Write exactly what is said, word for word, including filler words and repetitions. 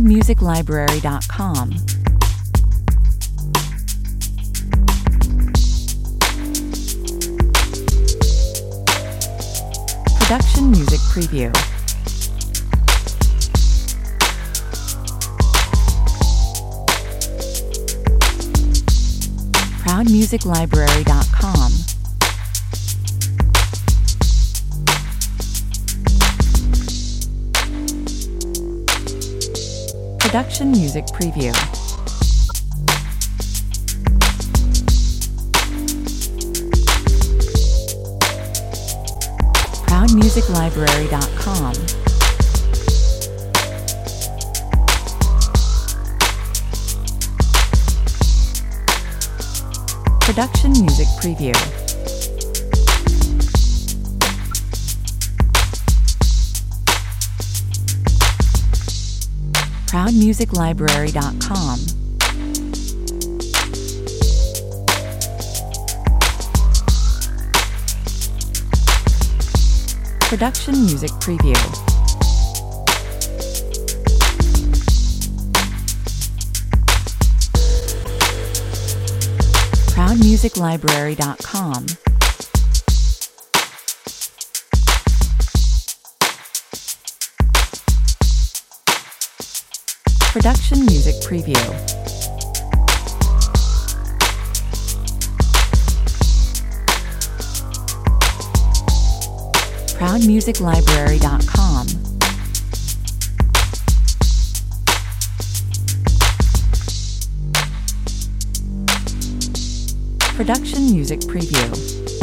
music library dot com. Production Music Preview. proud music library dot com. Production Music Preview. proud music library dot com. Production Music Preview. proud music library dot com. Production Music Preview. proud music library dot com. Production Music Preview. proud music library dot com. Production Music Preview.